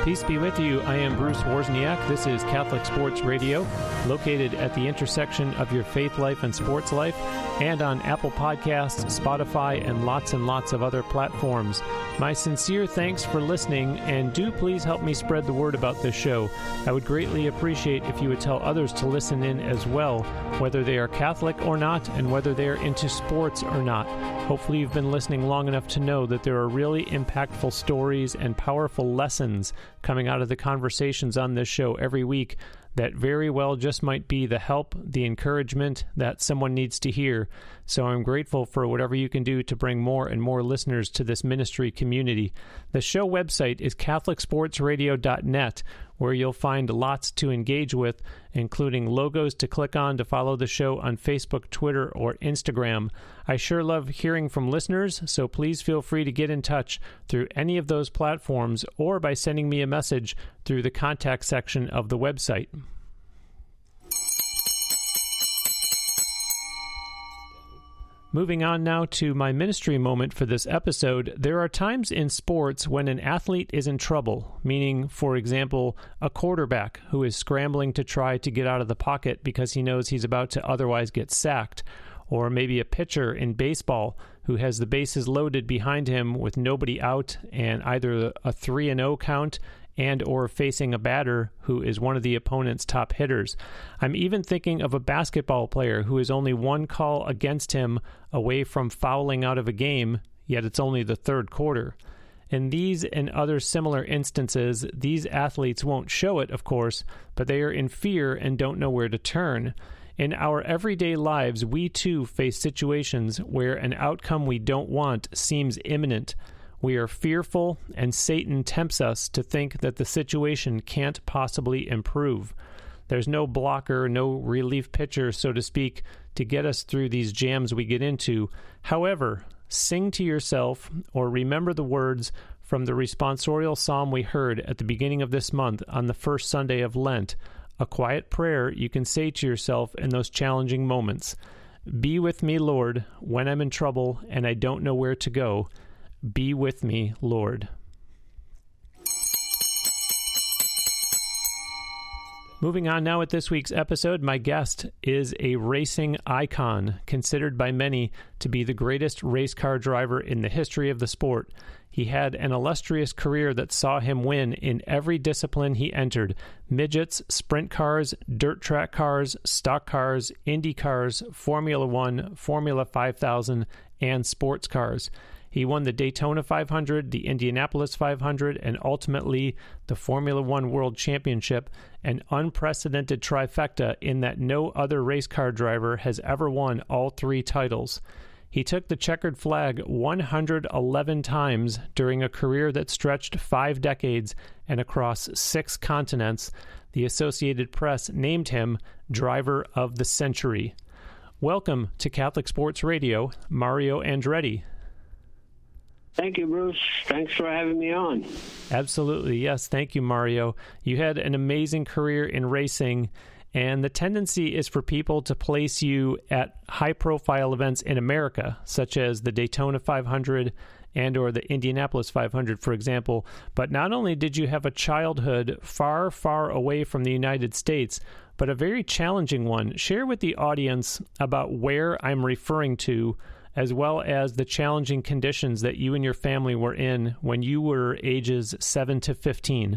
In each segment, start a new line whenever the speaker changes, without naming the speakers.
Peace be with you. I am Bruce Wozniak. This is Catholic Sports Radio, located at the intersection of your faith life and sports life, and on Apple Podcasts, Spotify, and lots of other platforms. My sincere thanks for listening, and do please help me spread the word about this show. I would greatly appreciate if you would tell others to listen in as well, whether they are Catholic or not, and whether they are into sports or not. Hopefully you've been listening long enough to know that there are really impactful stories and powerful lessons coming out of the conversations on this show every week that very well just might be the help, the encouragement that someone needs to hear. So I'm grateful for whatever you can do to bring more and more listeners to this ministry community. The show website is catholicsportsradio.net, where you'll find lots to engage with, including logos to click on to follow the show on Facebook, Twitter, or Instagram. I sure love hearing from listeners, so please feel free to get in touch through any of those platforms or by sending me a message through the contact section of the website. Moving on now to my ministry moment for this episode, there are times in sports when an athlete is in trouble, meaning, for example, a quarterback who is scrambling to try to get out of the pocket because he knows he's about to otherwise get sacked, or maybe a pitcher in baseball who has the bases loaded behind him with nobody out and either a 3-0 count and or facing a batter who is one of the opponent's top hitters. I'm even thinking of a basketball player who is only one call against him away from fouling out of a game, yet it's only the third quarter. In these and other similar instances, these athletes won't show it, of course, but they are in fear and don't know where to turn. In our everyday lives, we too face situations where an outcome we don't want seems imminent. We are fearful, and Satan tempts us to think that the situation can't possibly improve. There's no blocker, no relief pitcher, so to speak, to get us through these jams we get into. However, sing to yourself or remember the words from the responsorial psalm we heard at the beginning of this month on the first Sunday of Lent, a quiet prayer you can say to yourself in those challenging moments. Be with me, Lord, when I'm in trouble and I don't know where to go. Be with me, Lord. Moving on now with this week's episode, my guest is a racing icon, considered by many to be the greatest race car driver in the history of the sport. He had an illustrious career that saw him win in every discipline he entered: midgets, sprint cars, dirt track cars, stock cars, Indy cars, Formula One, Formula 5000, and sports cars. He won the Daytona 500, the Indianapolis 500, and ultimately the Formula One World Championship, an unprecedented trifecta in that no other race car driver has ever won all three titles. He took the checkered flag 111 times during a career that stretched 5 decades and across 6 continents. The Associated Press named him Driver of the Century. Welcome to Catholic Sports Radio, Mario Andretti.
Thank you, Bruce. Thanks for having me on.
Absolutely. Yes. Thank you, Mario. You had an amazing career in racing, and the tendency is for people to place you at high-profile events in America, such as the Daytona 500 and or the Indianapolis 500, for example. But not only did you have a childhood far, far away from the United States, but a very challenging one. Share with the audience about where I'm referring to, as well as the challenging conditions that you and your family were in when you were ages 7 to 15.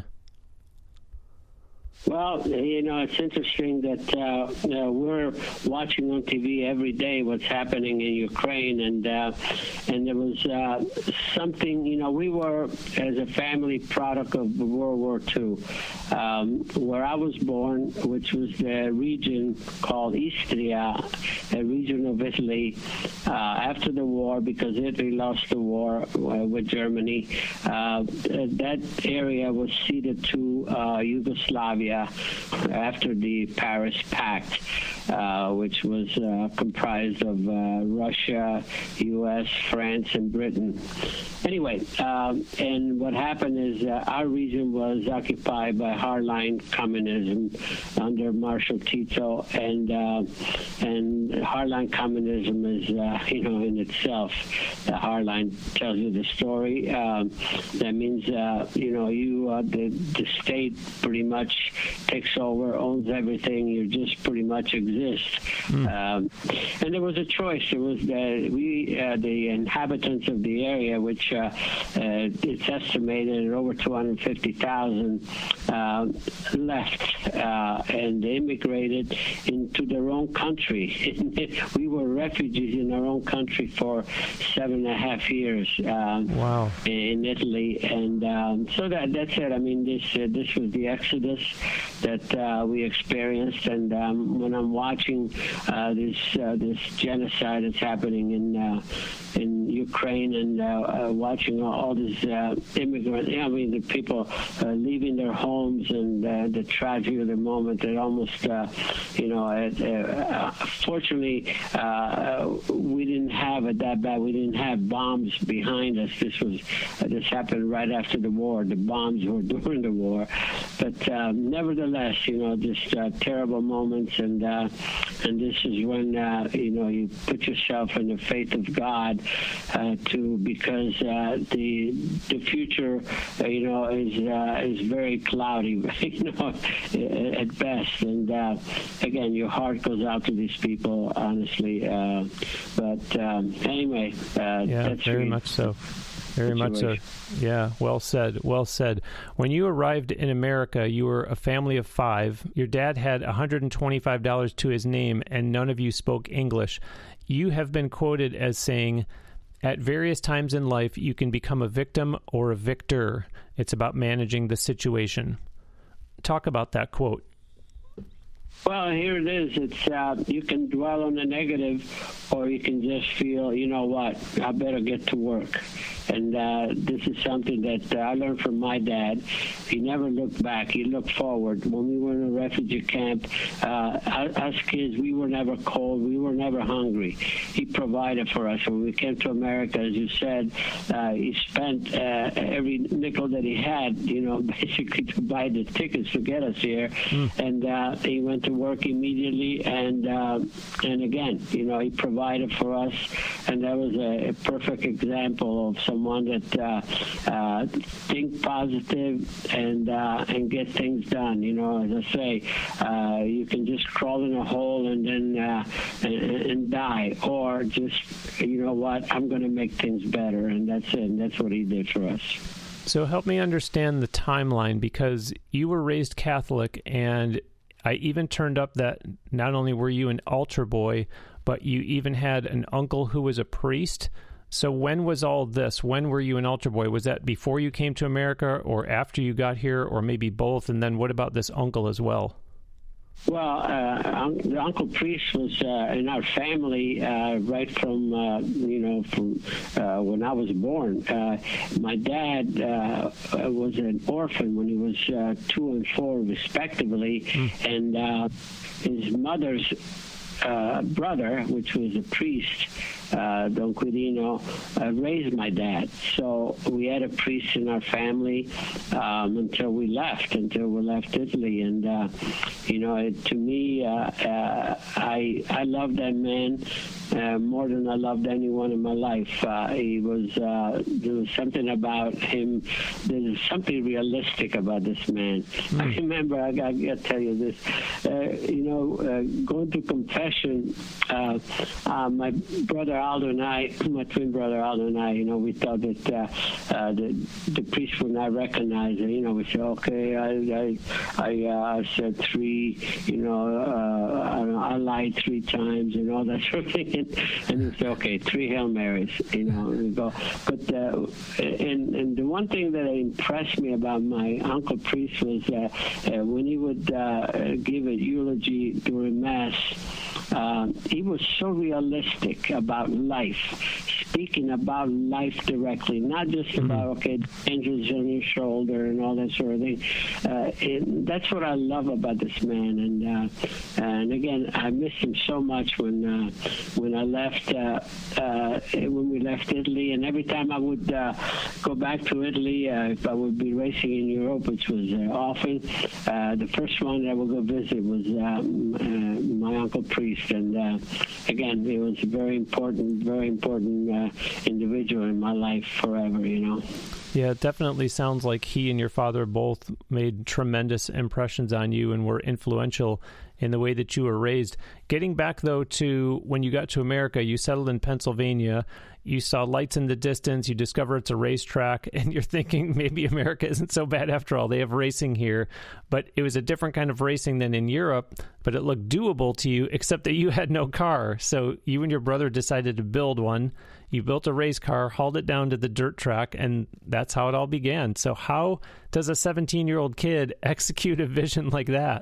Well, it's interesting that we're watching on TV every day what's happening in Ukraine, and there was something, we were, as a family, product of World War II, where I was born, which was the region called Istria, a region of Italy, after the war, because Italy lost the war with Germany. That area was ceded to Yugoslavia. after the Paris Pact, which was comprised of Russia, U.S., France, and Britain. Anyway, and what happened is our region was occupied by hardline communism under Marshal Tito, and hardline communism is, in itself, the hardline tells you the story. That means, the state pretty much takes over, owns everything. You just pretty much exist. And there was a choice. It was the inhabitants of the area, which it's estimated at over 250,000 left and immigrated into their own country. We were refugees in our own country for 7.5 years.
Wow.
In Italy, and so that's it. I mean, this was the exodus that we experienced, and when I'm watching this genocide that's happening in Ukraine, and watching all these immigrants, the people leaving their homes, and the tragedy of the moment, that almost, fortunately, we didn't have it that bad. We didn't have bombs behind us. This happened right after the war. The bombs were during the war, but nevertheless, just terrible moments, and this is when you put yourself in the faith of God, because the future, is very cloudy, at best, and again, your heart goes out to these people, honestly. But anyway, that's
very much so. Very much so. Yeah, well said. Well said. When you arrived in America, you were a family of 5. Your dad had $125 to his name, and none of you spoke English. You have been quoted as saying, "At various times in life, you can become a victim or a victor. It's about managing the situation." Talk about that quote.
Well, here it is. It's you can dwell on the negative, or you can just feel, you know what, I better get to work. And this is something that I learned from my dad. He never looked back. He looked forward. When we were in a refugee camp, us kids, we were never cold. We were never hungry. He provided for us. When we came to America, as you said, he spent every nickel that he had, basically to buy the tickets to get us here. And he went to work immediately. And again, he provided for us. And that was a perfect example of someone that think positive and get things done. As I say, you can just crawl in a hole and then and die, or just, I'm going to make things better, and that's it. And that's what he did for us.
So help me understand the timeline, because you were raised Catholic, and I even turned up that not only were you an altar boy, but you even had an uncle who was a priest. So when was all this? When were you an altar boy? Was that before you came to America, or after you got here, or maybe both? And then what about this uncle as well?
Well, the uncle priest was in our family right from when I was born. My dad was an orphan when he was 2 and 4, respectively, and his mother's brother, which was a priest, Don Quirino, raised my dad. So we had a priest in our family until we left Italy. And, to me, I love that man more than I loved anyone in my life. There was something about him. There's something realistic about this man. I remember, I got to tell you this, going to confession, my brother Aldo and I, my twin brother Aldo and I, we thought that the priest would not recognize it. We said, okay, I said 3, I lied 3 times and all that sort of thing. And you say, okay, 3 Hail Marys, we go. But and the one thing that impressed me about my Uncle Priest was when he would give a eulogy during Mass, he was so realistic about life, speaking about life directly, not just about, dangers on your shoulder and all that sort of thing. That's what I love about this man. And again, I missed him so much when I left, when we left Italy. And every time I would go back to Italy, if I would be racing in Europe, which was often, the first one that I would go visit was my Uncle Priest. And again, he was a very important individual in my life forever,
Yeah, it definitely sounds like he and your father both made tremendous impressions on you and were influential in the way that you were raised. Getting back, though, to when you got to America, you settled in Pennsylvania, you saw lights in the distance, you discover it's a racetrack, and you're thinking maybe America isn't so bad after all. They have racing here, but it was a different kind of racing than in Europe, but it looked doable to you, except that you had no car. So you and your brother decided to build one. You built a race car, hauled it down to the dirt track, and that's how it all began. So how does a 17-year-old kid execute a vision like that?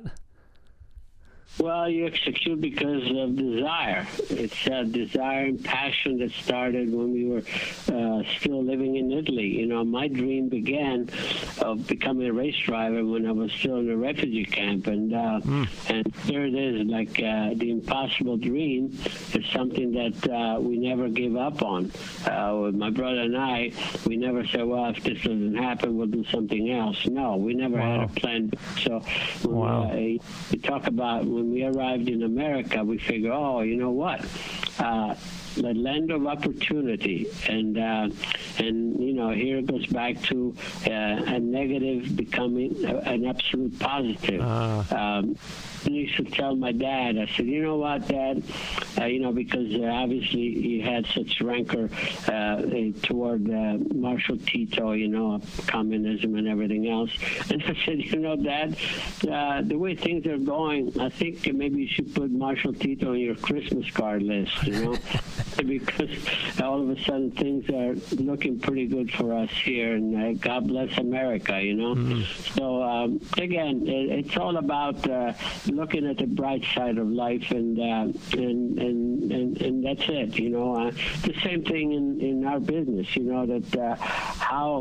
Well, you execute because of desire. It's a desire and passion that started when we were still living in Italy. My dream began of becoming a race driver when I was still in a refugee camp. And there it is, like the impossible dream is something that we never give up on. With my brother and I, we never said, well, if this doesn't happen, we'll do something else. No, we never had a plan. So when we talk about when we arrived in America, we figure, you know what? The land of opportunity, and here it goes back to a negative becoming an absolute positive. I used to tell my dad, I said, you know what, Dad, because obviously he had such rancor toward Marshal Tito, communism and everything else. And I said, Dad, the way things are going, I think maybe you should put Marshal Tito on your Christmas card list, because all of a sudden things are looking pretty good for us here, and God bless America, So, again, it's all about looking at the bright side of life, and that's it. The same thing in our business. That how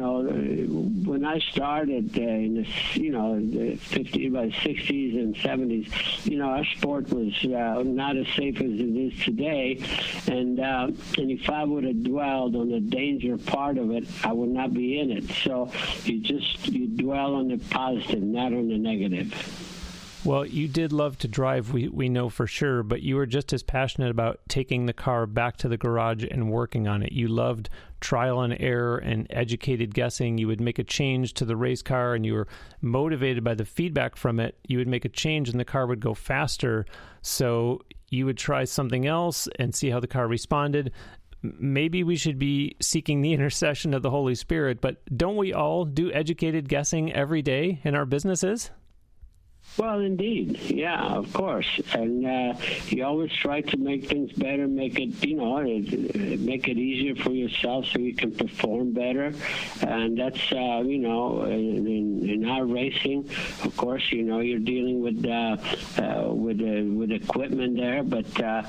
when I started in the the 60s and 70s, our sport was not as safe as it is today, and if I would have dwelled on the danger part of it, I would not be in it. So you dwell on the positive, not on the negative.
Well, you did love to drive, we know for sure, but you were just as passionate about taking the car back to the garage and working on it. You loved trial and error and educated guessing. You would make a change to the race car, and you were motivated by the feedback from it. You would make a change, and the car would go faster. So you would try something else and see how the car responded. Maybe we should be seeking the intercession of the Holy Spirit, but don't we all do educated guessing every day in our businesses?
Well, indeed. Yeah, of course. And you always try to make things better, make it, make it easier for yourself so you can perform better. And that's, in our racing, of course, you're dealing with equipment there, but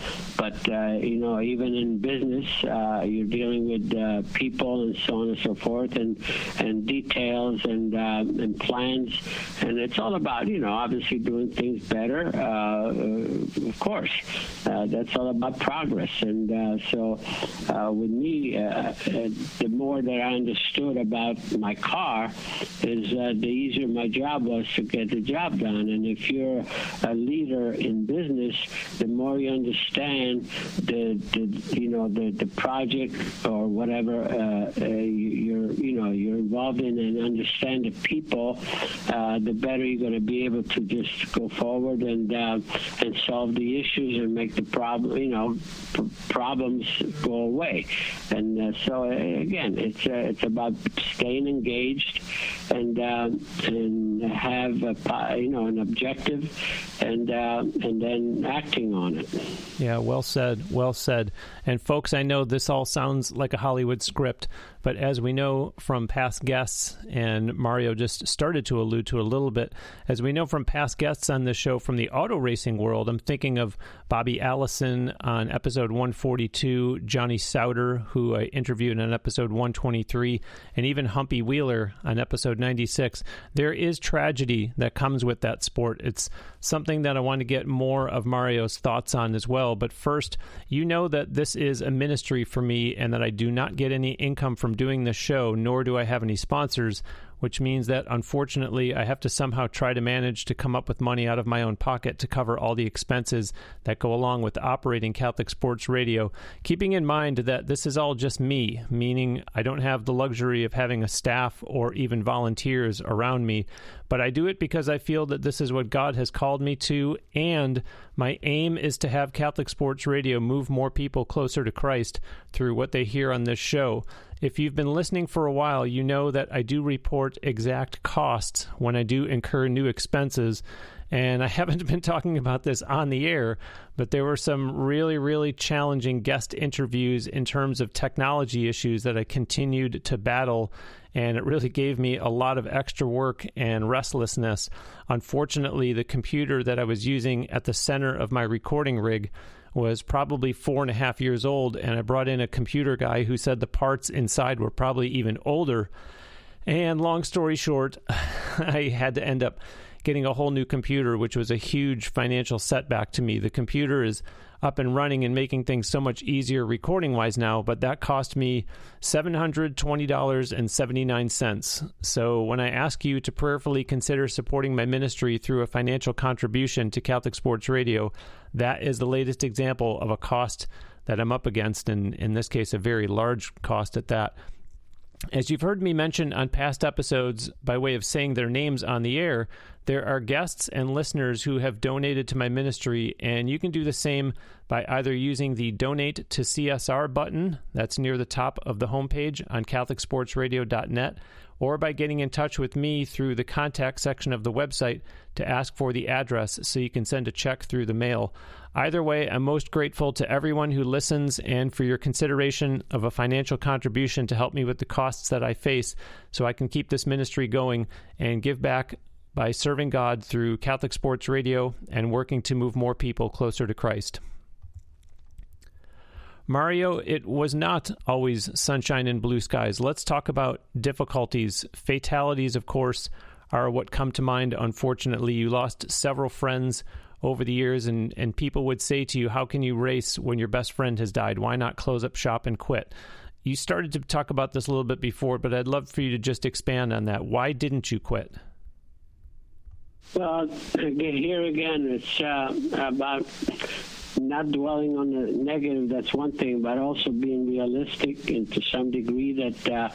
even in business, you're dealing with people and so on and so forth, and details and plans. And it's all about, obviously doing things better, of course. That's all about progress. And so with me, the more that I understood about my car is the easier my job was to get the job done. And if you're a leader in business, the more you understand the project or whatever you're involved in and understand the people, the better you're going to be able to just go forward and solve the issues and make the problems go away. And so again, it's about staying engaged and have an objective and then acting on it.
Yeah, well said, well said. And folks, I know this all sounds like a Hollywood script, but as we know from past guests, and Mario just started to allude to a little bit, as we know from past guests on this show from the auto racing world, I'm thinking of Bobby Allison on episode 142, Johnny Sauter, who I interviewed on episode 123, and even Humpy Wheeler on episode 96. There is tragedy that comes with that sport. It's something that I want to get more of Mario's thoughts on as well. But first, you know that this is a ministry for me and that I do not get any income from doing this show, nor do I have any sponsors, which means that, unfortunately, I have to somehow try to manage to come up with money out of my own pocket to cover all the expenses that go along with operating Catholic Sports Radio, keeping in mind that this is all just me, meaning I don't have the luxury of having a staff or even volunteers around me, but I do it because I feel that this is what God has called me to, and my aim is to have Catholic Sports Radio move more people closer to Christ through what they hear on this show. If you've been listening for a while, you know that I do report exact costs when I do incur new expenses, and I haven't been talking about this on the air, but there were some really, really challenging guest interviews in terms of technology issues that I continued to battle, and it really gave me a lot of extra work and restlessness. Unfortunately, the computer that I was using at the center of my recording rig was probably 4.5 years old, and I brought in a computer guy who said the parts inside were probably even older. And long story short, I had to end up getting a whole new computer, which was a huge financial setback to me. The computer is up and running and making things so much easier recording-wise now, but that cost me $720.79. So when I ask you to prayerfully consider supporting my ministry through a financial contribution to Catholic Sports Radio, that is the latest example of a cost that I'm up against, and in this case, a very large cost at that. As you've heard me mention on past episodes, by way of saying their names on the air, there are guests and listeners who have donated to my ministry, and you can do the same by either using the Donate to CSR button that's near the top of the homepage on CatholicSportsRadio.net, or by getting in touch with me through the contact section of the website to ask for the address so you can send a check through the mail. Either way, I'm most grateful to everyone who listens and for your consideration of a financial contribution to help me with the costs that I face so I can keep this ministry going and give back by serving God through Catholic Sports Radio and working to move more people closer to Christ. Mario, it was not always sunshine and blue skies. Let's talk about difficulties. Fatalities, of course, are what come to mind. Unfortunately, you lost several friends over the years, and people would say to you, how can you race when your best friend has died? Why not close up shop and quit? You started to talk about this a little bit before, but I'd love for you to just expand on that. Why didn't you quit?
Well, here again, it's about not dwelling on the negative, that's one thing, but also being realistic and to some degree that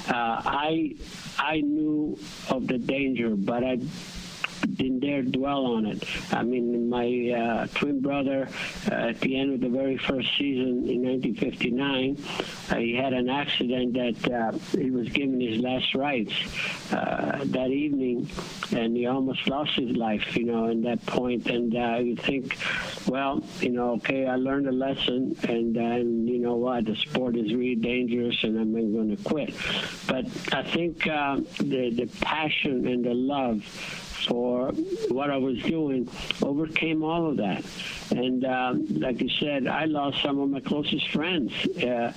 I knew of the danger, but I didn't dare dwell on it. I mean, my twin brother, at the end of the very first season in 1959, he had an accident that he was given his last rites that evening, and he almost lost his life, in that point. And you think, well, okay, I learned a lesson, and you know what, the sport is really dangerous, and I'm going to quit. But I think the passion and the love for what I was doing overcame all of that. And like you said, I lost some of my closest friends, and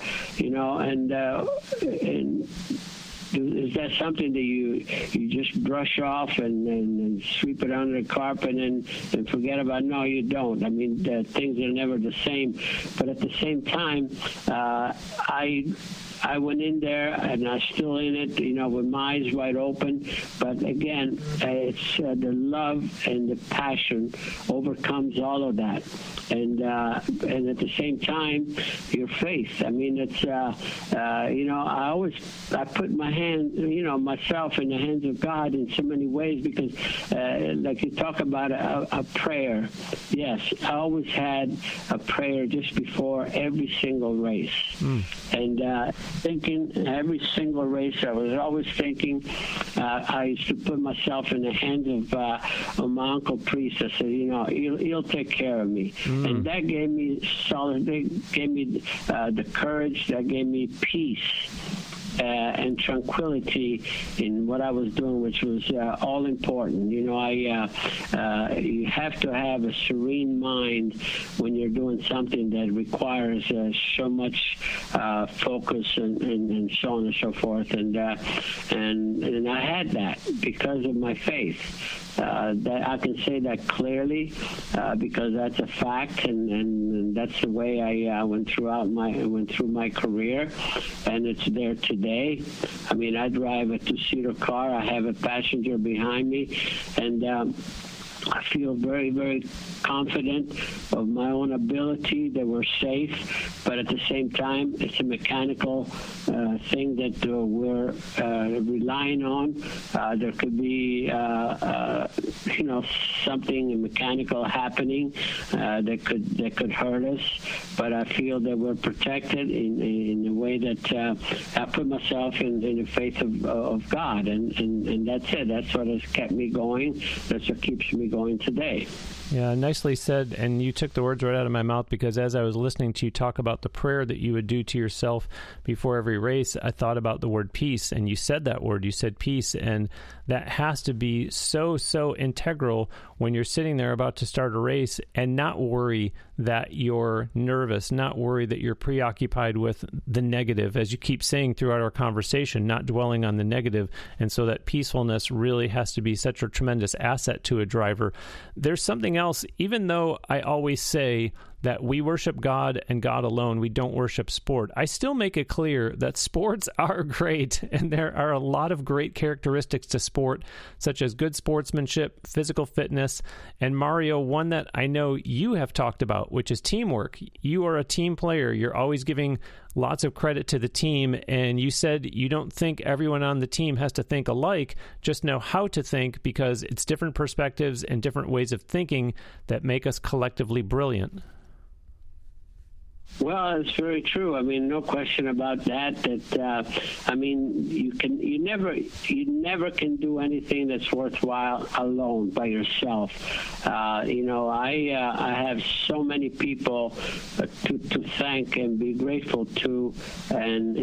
is that something that you just brush off and sweep it under the carpet and forget about? No, you don't. I mean, things are never the same. But at the same time, I I went in there, and I'm still in it, with my eyes wide open. But again, it's the love and the passion overcomes all of that. And at the same time, your faith. I mean, it's I put my hand, myself in the hands of God in so many ways, because like you talk about a prayer. Yes, I always had a prayer just before every single race. And thinking every single race, I was always thinking, I used to put myself in the hands of my Uncle Priest. I said, he'll take care of me. And that gave me gave me the courage, that gave me peace and tranquility in what I was doing, which was all important. You have to have a serene mind when you're doing something that requires so much focus and so on and so forth. And I had that because of my faith. That I can say that clearly because that's a fact, and that's the way I went through my career, and it's there today. I mean, I drive a 2-seater car. I have a passenger behind me, and I feel very, very confident of my own ability that we're safe, but at the same time, it's a mechanical thing that we're relying on. There could be, something mechanical happening that could hurt us, but I feel that we're protected in the way that I put myself in the faith of God, and that's it. That's what has kept me going. That's what keeps me going today.
Yeah, nicely said, and you took the words right out of my mouth, because as I was listening to you talk about the prayer that you would do to yourself before every race, I thought about the word peace, and you said that word. You said peace, and that has to be so integral when you're sitting there about to start a race, and not worry that you're nervous, not worry that you're preoccupied with the negative, as you keep saying throughout our conversation, not dwelling on the negative. And so that peacefulness really has to be such a tremendous asset to a driver. There's something else, even though I always say that we worship God and God alone, we don't worship sport, I still make it clear that sports are great, and there are a lot of great characteristics to sport, such as good sportsmanship, physical fitness, and Mario, one that I know you have talked about, which is teamwork. You are a team player. You're always giving lots of credit to the team, and you said you don't think everyone on the team has to think alike, just know how to think, because it's different perspectives and different ways of thinking that make us collectively brilliant.
Well, it's very true. I mean, no question about that. I mean, you never can do anything that's worthwhile alone by yourself. I have so many people to thank and be grateful to, and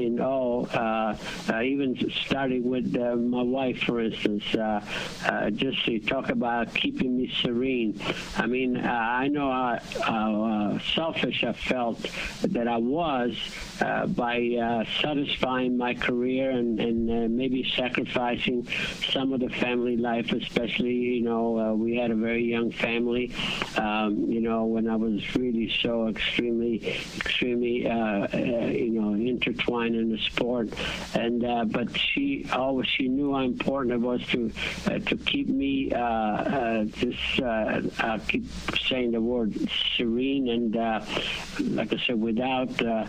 even starting with my wife, for instance. Just to talk about keeping me serene. I mean, I know how selfish I felt that I was by satisfying my career and maybe sacrificing some of the family life, especially, we had a very young family, when I was really so extremely, intertwined in the sport. And but she knew how important it was to keep me, I keep saying the word serene, and like I said, without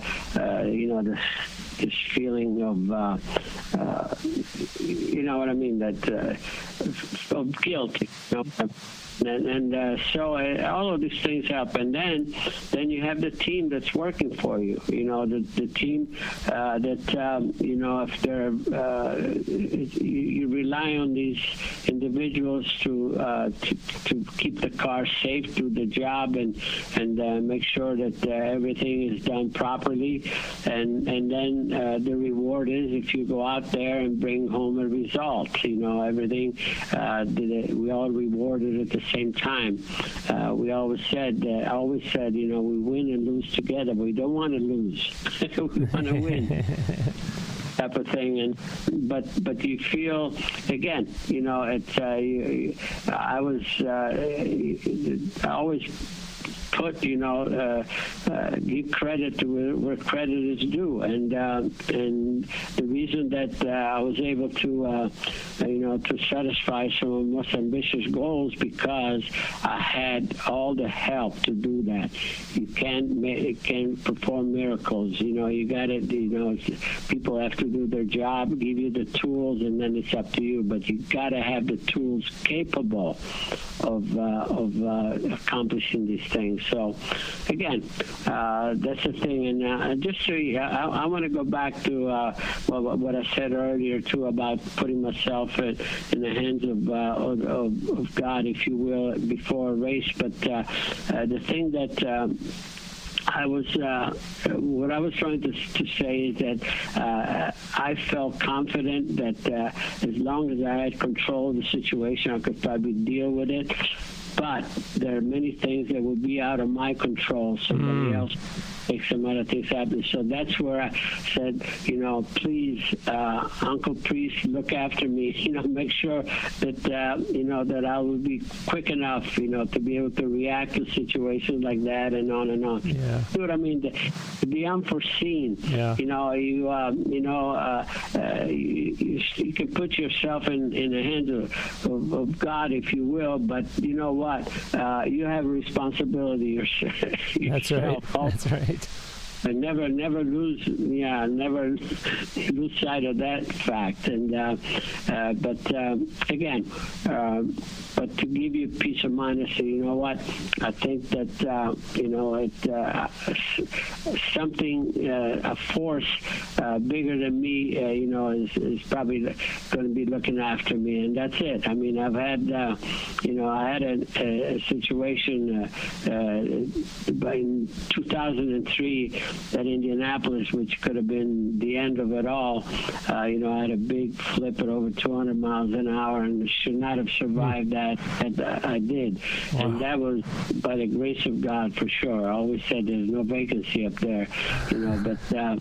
this feeling of what I mean, that of guilt, And so all of these things help. And then you have the team that's working for you. The team that if they're you rely on these individuals to keep the car safe, do the job, and make sure that everything is done properly. And then the reward is if you go out there and bring home a result. Everything we all rewarded at the same time. We always said, we win and lose together. We don't want to lose. We want to win. Type of thing, but you feel again, it's I always give credit to where credit is due, and the reason that I was able to to satisfy some of my most ambitious goals because I had all the help to do that. You can't perform miracles. You got it. People have to do their job, give you the tools, and then it's up to you. But you got to have the tools capable of accomplishing these things. So, again, that's the thing. And just so I want to go back to what I said earlier too about putting myself in the hands of God, if you will, before a race. But the thing that what I was trying to say is that I felt confident that as long as I had control of the situation, I could probably deal with it. But there are many things that would be out of my control. Somebody else make some other things happen. So that's where I said, please, Uncle Priest, look after me. Make sure that that I will be quick enough, to be able to react to situations like that, and on and on. Yeah. You know what I mean? To be unforeseen. Yeah. You can put yourself in the hands of God, if you will, but you know what? You have a responsibility yourself.
That's right. That's right.
And never lose sight of that fact. And but to give you peace of mind, I say, you know what? I think that something, a force bigger than me, is probably going to be looking after me, and that's it. I mean, I've had, I had a situation in 2003 at Indianapolis, which could have been the end of it all. I had a big flip at over 200 miles an hour and should not have survived that. And I did. Wow. And that was by the grace of God, for sure. I always said there's no vacancy up there, but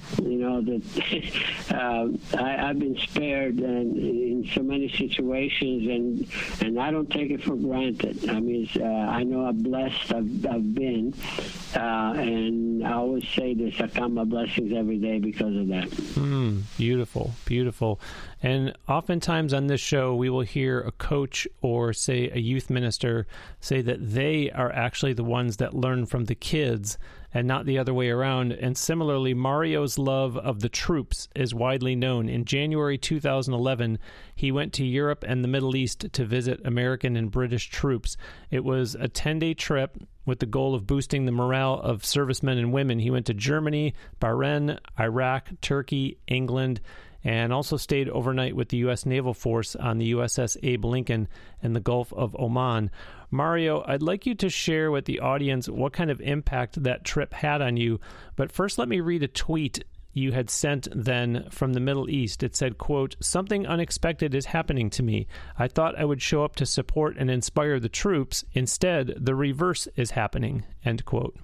I've been spared in so many situations, and I don't take it for granted. I mean, I know how blessed I've been, and I always say this, I count my blessings every day because of that.
Beautiful, beautiful. And oftentimes on this show, we will hear a coach or, say, a youth minister say that they are actually the ones that learn from the kids and not the other way around. And similarly, Mario's love of the troops is widely known. In January 2011, he went to Europe and the Middle East to visit American and British troops. It was a 10-day trip with the goal of boosting the morale of servicemen and women. He went to Germany, Bahrain, Iraq, Turkey, England, and also stayed overnight with the U.S. Naval Force on the USS Abe Lincoln in the Gulf of Oman. Mario, I'd like you to share with the audience what kind of impact that trip had on you. But first, let me read a tweet you had sent then from the Middle East. It said, quote, "Something unexpected is happening to me. I thought I would show up to support and inspire the troops. Instead, the reverse is happening," end quote.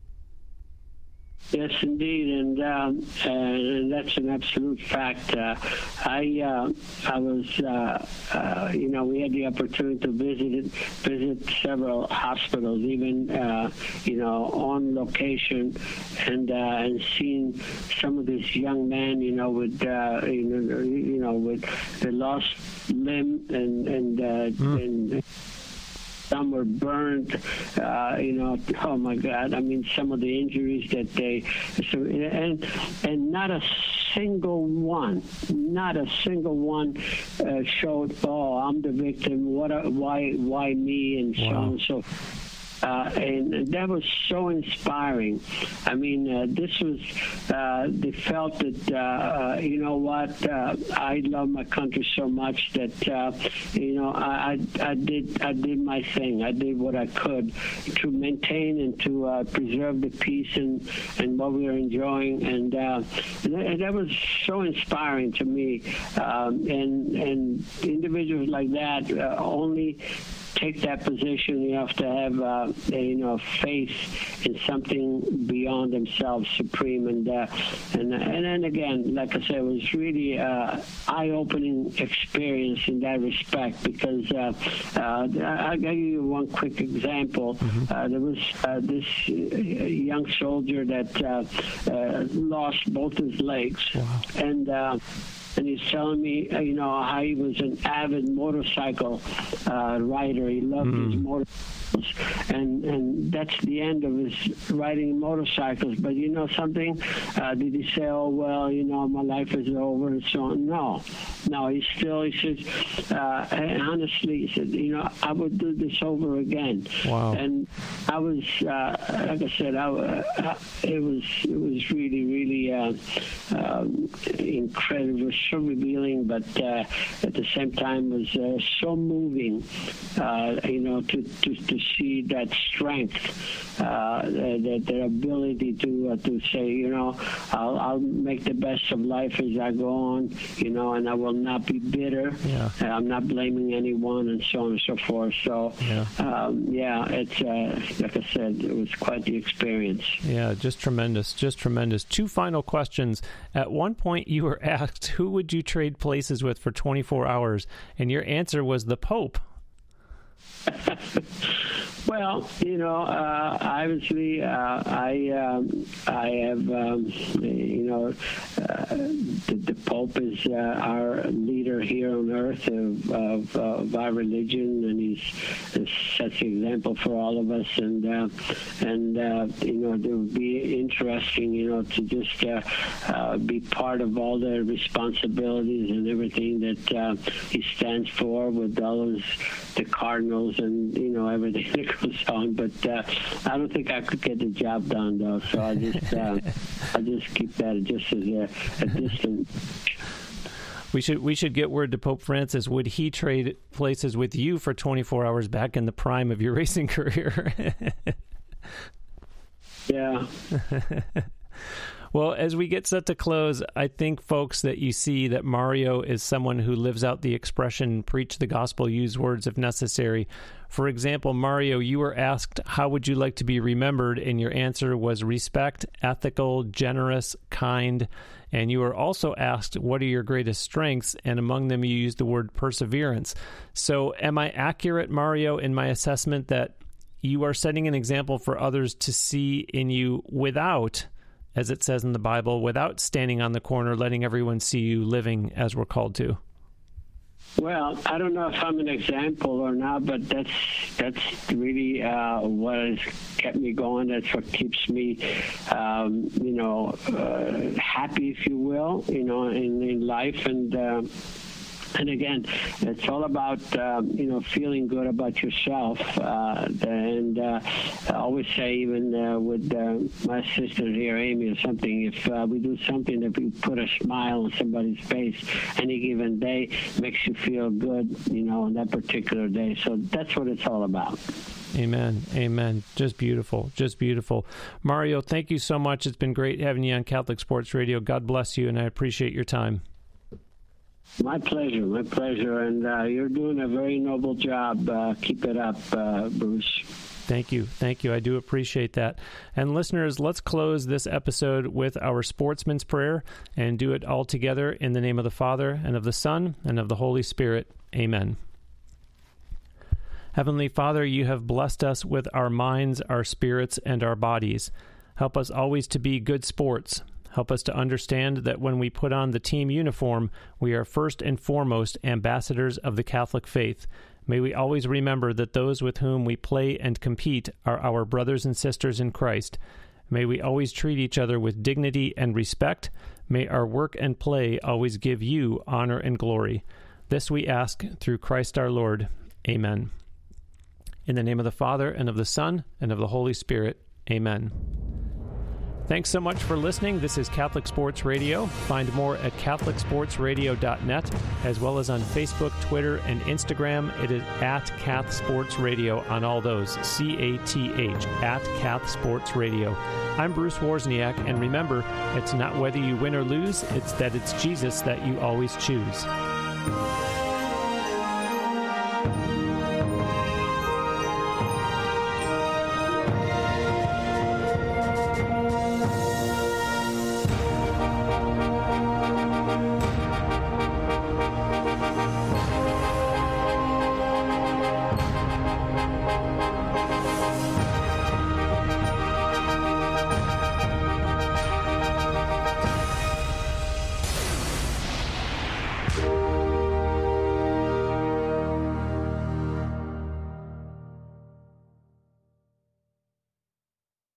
Yes, indeed, and that's an absolute fact. I was, we had the opportunity to visit several hospitals, even, on location, and seeing some of these young men, with the lost limb and some were burned, oh my God. I mean, some of the injuries that and not a single one showed, oh, I'm the victim, why me, and so on and so forth. And that was so inspiring. I mean, this was, they felt that, I love my country so much that, I did my thing. I did what I could to maintain and to preserve the peace and what we were enjoying. And that was so inspiring to me. And individuals like that only take that position, you have to have faith in something beyond themselves, supreme, and then again, like I said, it was really eye-opening experience in that respect, because I'll give you one quick example. There was this young soldier that lost both his legs. Wow. And he's telling me, how he was an avid motorcycle rider. He loved his motorcycles. And that's the end of his riding motorcycles. But you know something? Did he say, oh, well, my life is over and so on? No, he says, honestly, he said, I would do this over again. Wow. And I was, like I said, it was really, really incredible, so revealing, but at the same time was so moving, to see that strength, their ability to say, I'll make the best of life as I go on, and I will not be bitter. Yeah. I'm not blaming anyone, and so on and so forth. So, it's like I said, it was quite the experience.
Yeah, just tremendous, just tremendous. Two final questions. At one point, you were asked, who would you trade places with for 24 hours? And your answer was the Pope.
Well, obviously, I have, the Pope is our leader here on earth of our religion, and he's such an example for all of us. And it would be interesting, to just be part of all the responsibilities and everything that he stands for, with all the cardinals and everything that goes on. But I don't think I could get the job done, though. So I just keep that just as a distance.
We should get word to Pope Francis. Would he trade places with you for 24 hours back in the prime of your racing career?
Yeah.
Well, as we get set to close, I think, folks, that you see that Mario is someone who lives out the expression, preach the gospel, use words if necessary. For example, Mario, you were asked, how would you like to be remembered? And your answer was respect, ethical, generous, kind. And you were also asked, what are your greatest strengths? And among them, you used the word perseverance. So am I accurate, Mario, in my assessment that you are setting an example for others to see in you without, as it says in the Bible, without standing on the corner, letting everyone see you living as we're called to?
Well, I don't know if I'm an example or not, but that's really what has kept me going. That's what keeps me, happy, if you will, in life. And again, it's all about, feeling good about yourself. And I always say, even with my assistant here, Amy, or something, if we do something that we put a smile on somebody's face any given day, makes you feel good, on that particular day. So that's what it's all about.
Amen. Amen. Just beautiful. Just beautiful. Mario, thank you so much. It's been great having you on Catholic Sports Radio. God bless you, and I appreciate your time.
My pleasure, and you're doing a very noble job. Keep it up, Bruce.
Thank you. I do appreciate that. And listeners, let's close this episode with our sportsman's prayer and do it all together in the name of the Father, and of the Son, and of the Holy Spirit. Amen. Heavenly Father, you have blessed us with our minds, our spirits, and our bodies. Help us always to be good sports. Help us to understand that when we put on the team uniform, we are first and foremost ambassadors of the Catholic faith. May we always remember that those with whom we play and compete are our brothers and sisters in Christ. May we always treat each other with dignity and respect. May our work and play always give you honor and glory. This we ask through Christ our Lord. Amen. In the name of the Father, and of the Son, and of the Holy Spirit. Amen. Thanks so much for listening. This is Catholic Sports Radio. Find more at CatholicSportsRadio.net, as well as on Facebook, Twitter, and Instagram. It is at Cath Sports Radio on all those. CATH, at Cath Sports Radio. I'm Bruce Wozniak, and remember, it's not whether you win or lose, it's that it's Jesus that you always choose.